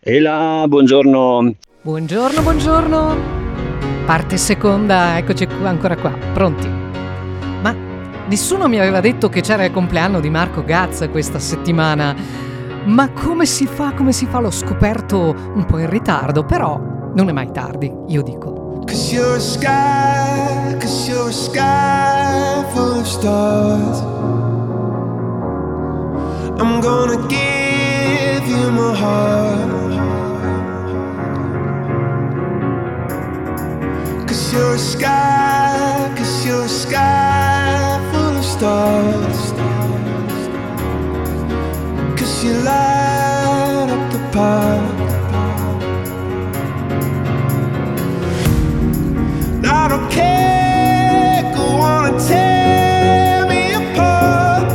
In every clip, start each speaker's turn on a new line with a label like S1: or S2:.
S1: Ela, buongiorno.
S2: Buongiorno, buongiorno. Parte seconda, eccoci qua, ancora qua, pronti. Ma nessuno mi aveva detto che c'era il compleanno di Marco Gaz questa settimana. Ma come si fa? L'ho scoperto un po' in ritardo, però non è mai tardi, io dico.
S3: 'Cause you're a sky full of stars. I'm gonna give you my heart. 'Cause you're a sky full of stars. 'Cause you light up the park. I don't care, go on and tear me apart.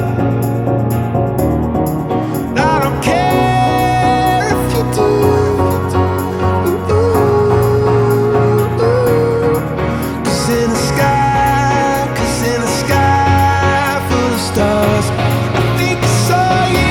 S3: I don't care if you do. 'Cause in the sky full of stars, I think I saw you.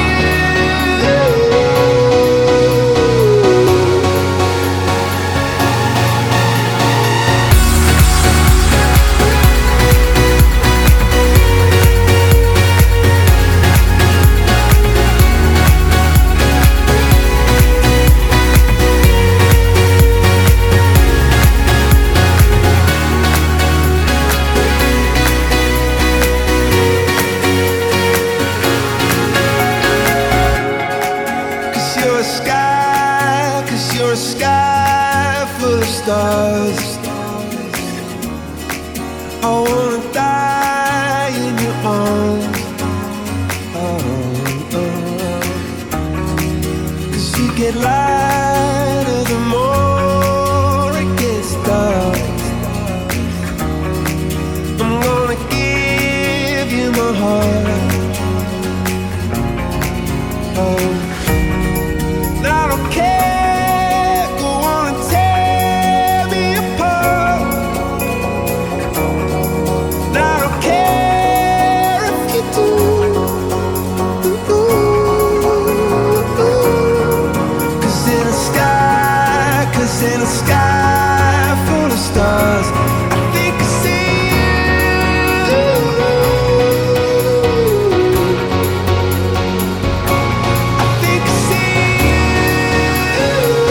S3: Cause you're a sky full of stars. I wanna die in your arms. Cause you get lighter the more it gets dark. I'm gonna give you my heart. I don't care, go on and tear me apart. I don't care if you do. 'Cause in the sky full of stars, I think I see you. I think I see you.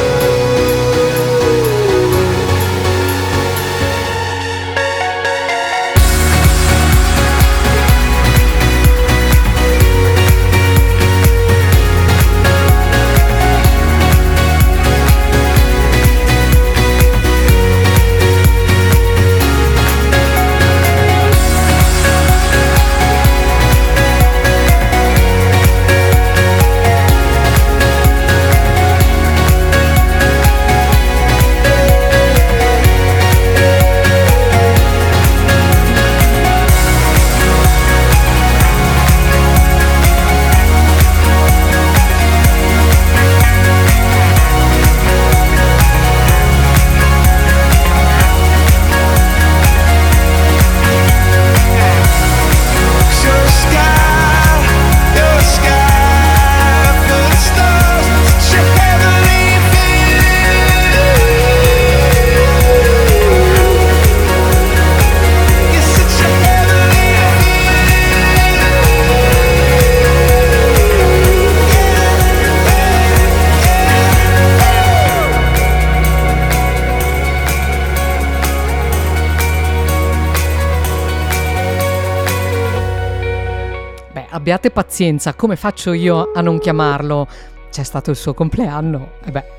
S2: Abbiate pazienza, come faccio io a non chiamarlo? C'è stato il suo compleanno, e beh,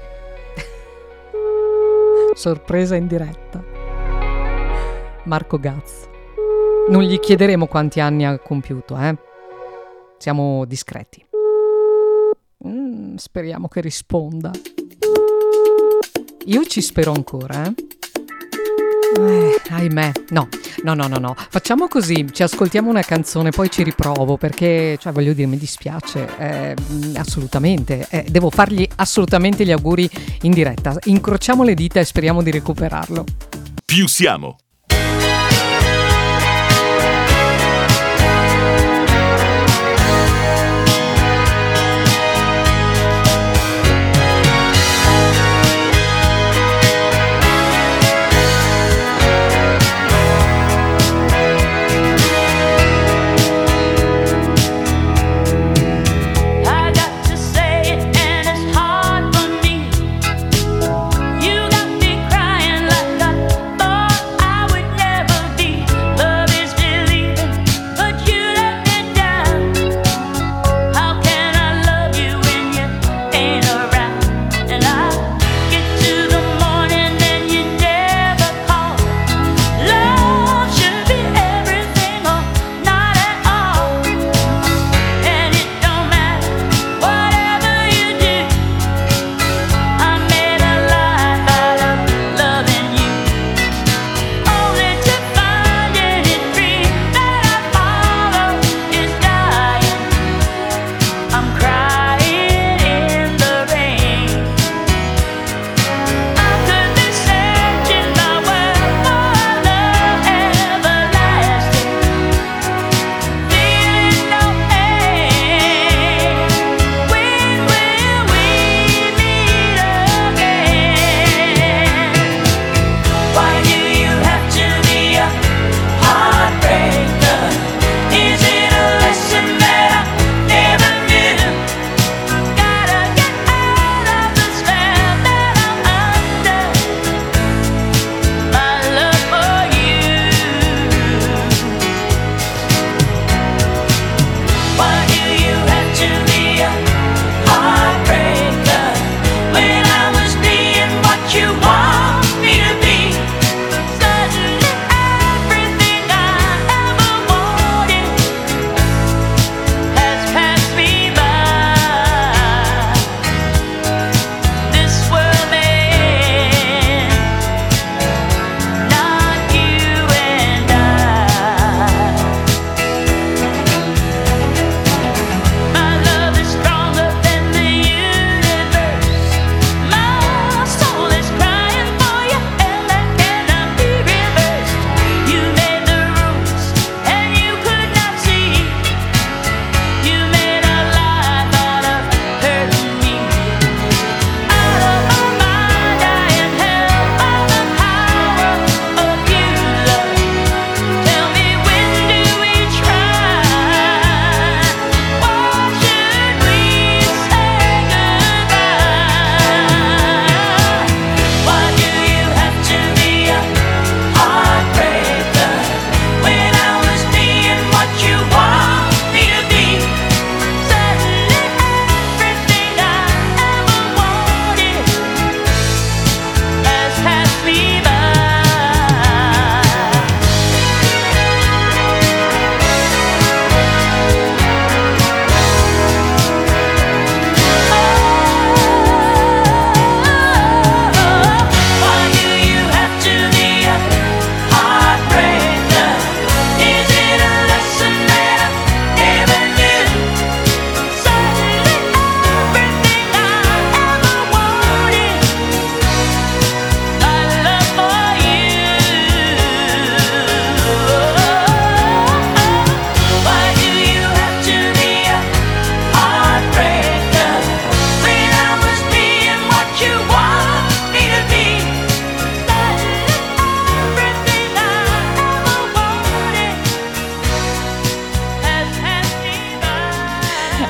S2: sorpresa in diretta. Marco Gaz. Non gli chiederemo quanti anni ha compiuto, Siamo discreti. Speriamo che risponda. Io ci spero ancora, ahimè, no. Facciamo così, ci ascoltiamo una canzone, poi ci riprovo, perché, cioè, voglio dire, mi dispiace, assolutamente, devo fargli assolutamente gli auguri in diretta. Incrociamo le dita e speriamo di recuperarlo.
S4: Più siamo.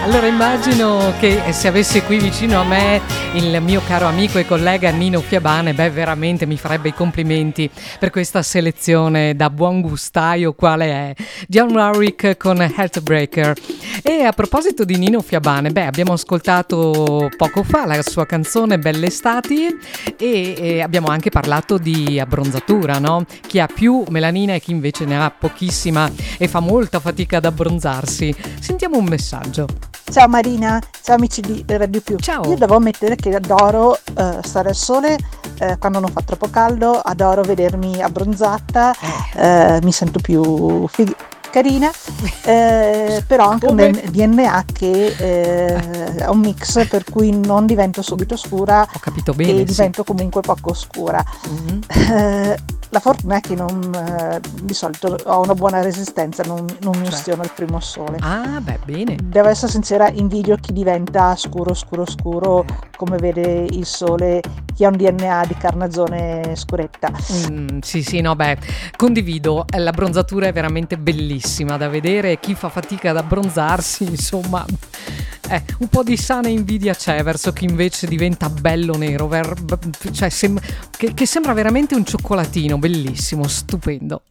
S2: Allora immagino che se avesse qui vicino a me il mio caro amico e collega Nino Fiabane, beh veramente mi farebbe i complimenti per questa selezione da buon gustaio quale è John Warwick con Heartbreaker. E a proposito di Nino Fiabane, beh abbiamo ascoltato poco fa la sua canzone Belle Estati e abbiamo anche parlato di abbronzatura, no? Chi ha più melanina e chi invece ne ha pochissima e fa molta fatica ad abbronzarsi. Sentiamo un messaggio.
S4: Ciao Marina, ciao amici di Radio Più.
S2: Ciao.
S4: Io devo ammettere che adoro stare al sole quando non fa troppo caldo, adoro vedermi abbronzata, mi sento più carina, però ho anche un DNA che è un mix per cui non divento subito scura.
S2: Ho capito bene,
S4: e divento comunque poco scura. La fortuna è che di solito ho una buona resistenza, non mi ustiono il primo sole.
S2: Ah, beh, bene.
S4: Devo essere sincera, invidio chi diventa scuro, come vede il sole, chi ha un DNA di carnagione scuretta.
S2: Sì, no, beh, condivido, l'abbronzatura è veramente bellissima da vedere, chi fa fatica ad abbronzarsi, insomma, un po' di sana invidia c'è verso chi invece diventa bello nero, cioè che sembra veramente un cioccolatino, bellissimo, stupendo.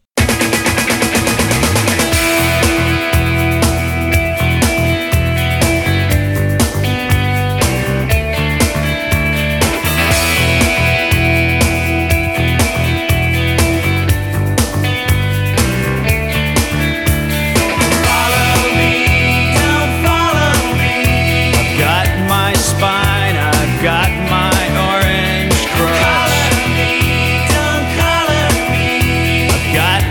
S3: Got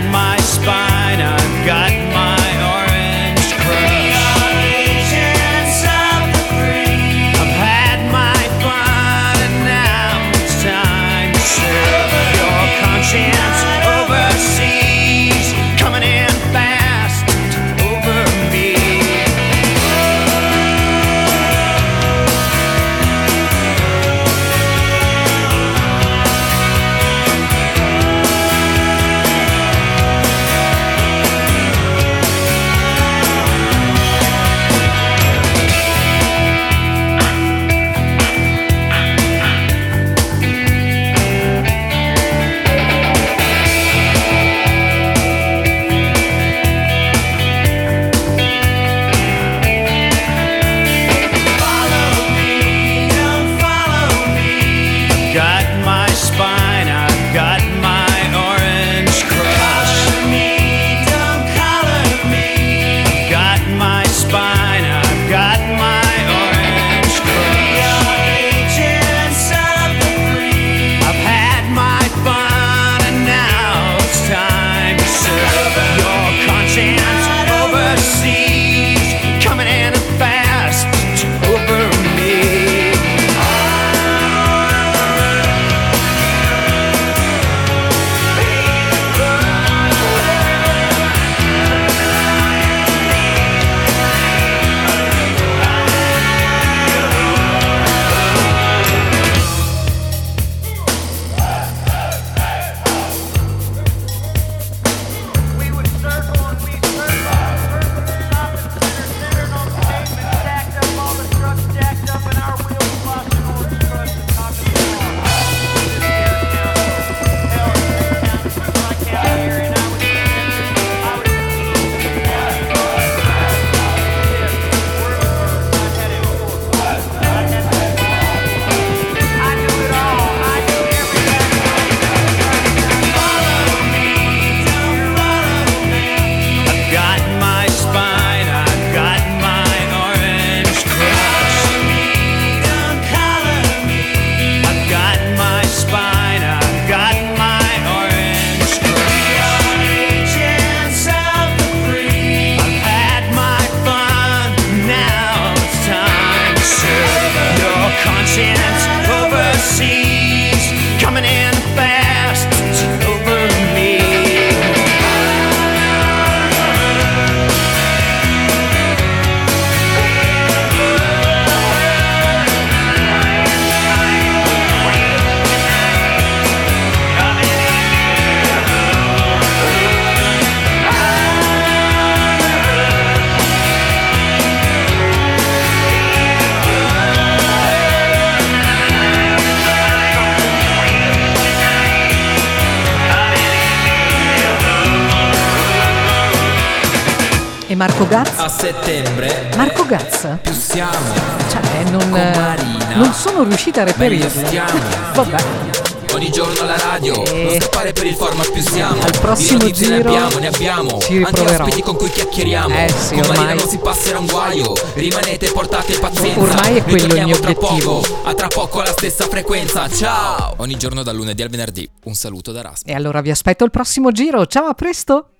S2: Marco Gaz?
S5: A settembre
S2: Marco Gaz?
S5: più siamo,
S2: Cioè,
S5: con Marina
S2: non sono riuscita a
S5: meglio
S2: reperirlo.
S5: stiamo.
S2: Vabbè,
S5: Ogni giorno alla radio, non scappare per il format più siamo.
S2: al prossimo
S5: Di notizie
S2: giro
S5: ne abbiamo.
S2: ci
S5: Anche
S2: riproverò.
S5: ospiti con cui chiacchieriamo.
S2: Sì,
S5: con Marina
S2: ormai.
S5: non si passerà un guaio. Rimanete, portate pazienza.
S2: Ormai è quello il mio
S5: Ritorniamo tra
S2: obiettivo.
S5: poco, a tra poco alla stessa frequenza. Ciao! Ogni giorno dal lunedì al venerdì. Un saluto da Rasmus.
S2: E allora vi aspetto al prossimo giro. Ciao, a presto!